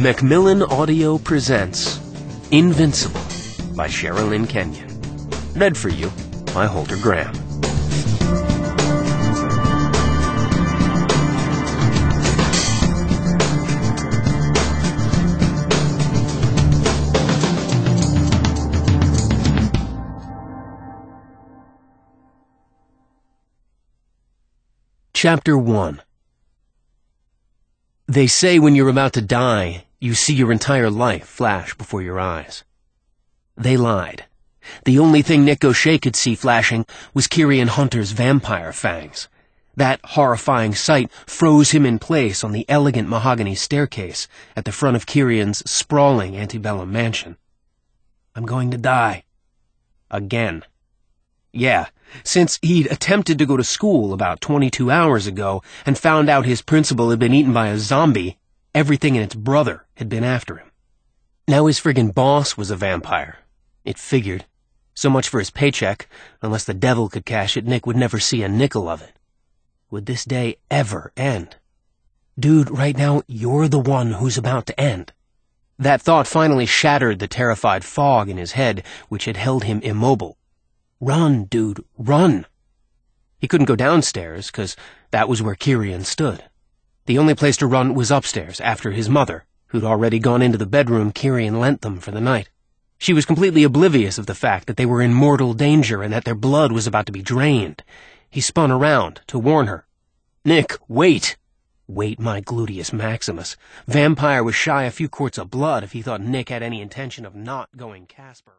Macmillan Audio presents Invincible by Sherilyn Kenyon. Read for you by Holder Graham. Chapter 1. They say when you're about to die, you see your entire life flash before your eyes. They lied. The only thing Nick O'Shea could see flashing was Kirian Hunter's vampire fangs. That horrifying sight froze him in place on the elegant mahogany staircase at the front of Kirian's sprawling antebellum mansion. I'm going to die. Again. Yeah, since he'd attempted to go to school about 22 hours ago and found out his principal had been eaten by a zombie, everything and its brother had been after him. Now his friggin' boss was a vampire. It figured. So much for his paycheck. Unless the devil could cash it, Nick would never see a nickel of it. Would this day ever end? Dude, right now, you're the one who's about to end. That thought finally shattered the terrified fog in his head, which had held him immobile. Run, dude, run. He couldn't go downstairs, 'cause that was where Kirian stood. The only place to run was upstairs, after his mother, who'd already gone into the bedroom Kirian lent them for the night. She was completely oblivious of the fact that they were in mortal danger and that their blood was about to be drained. He spun around to warn her. Nick, wait! Wait, my gluteus maximus. Vampire was shy a few quarts of blood if he thought Nick had any intention of not going Casper.